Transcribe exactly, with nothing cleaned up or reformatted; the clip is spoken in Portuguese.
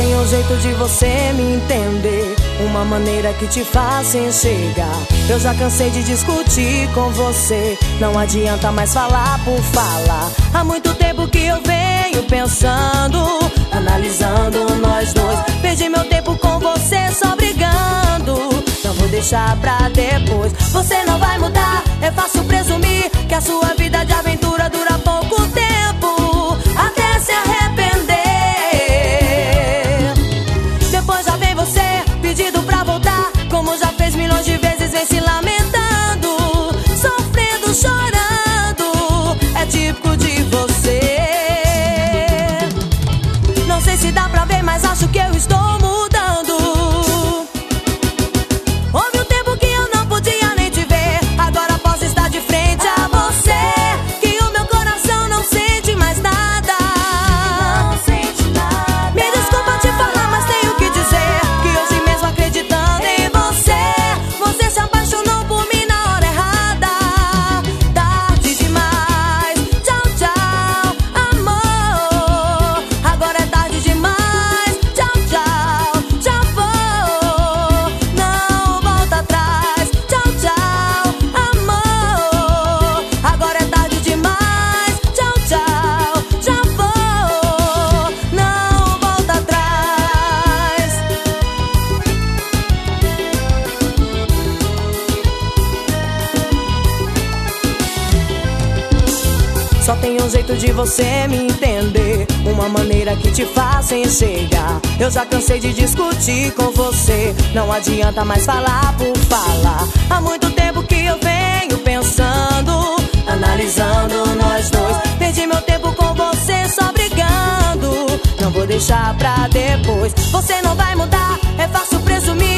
tem um jeito de você me entender, uma maneira que te faz enxergar. Eu já cansei de discutir com você, não adianta mais falar por falar. Há muito tempo que eu venho pensando, analisando nós dois. Perdi meu tempo com você só brigando, não vou deixar pra depois. Você não vai mudar, é fácil presumir que a sua vida de aventura dura pouco tempo, até se arrepender. Depois já vem você pedindo pra voltar, como já fez milhões de vezes, vem se lamentando, sofrendo, chorando. É típico de você. Não sei se dá pra ver, mas acho que eu estou mudando. Houve um tempo que eu não podia nem te ver, agora posso estar de frente a você, que o meu coração não sente mais nada. Não sente nada. Me desculpa te falar, mas tenho que dizer que hoje mesmo acreditando em você, você se apaixonou por mim na hora errada. Tarde demais, tchau, tchau, amor. Agora é tarde demais, tchau, tchau, já vou. Não volta atrás, tchau, tchau, amor. Agora é tarde demais, tchau, tchau, já vou. Não volta atrás. Só tem um jeito de você me entender, uma maneira que te faça enxergar. Eu já cansei de discutir com você, não adianta mais falar por falar. Há muito tempo que eu venho pensando, analisando nós dois. Perdi meu tempo com você só brigando, não vou deixar pra depois. Você não vai mudar, é fácil presumir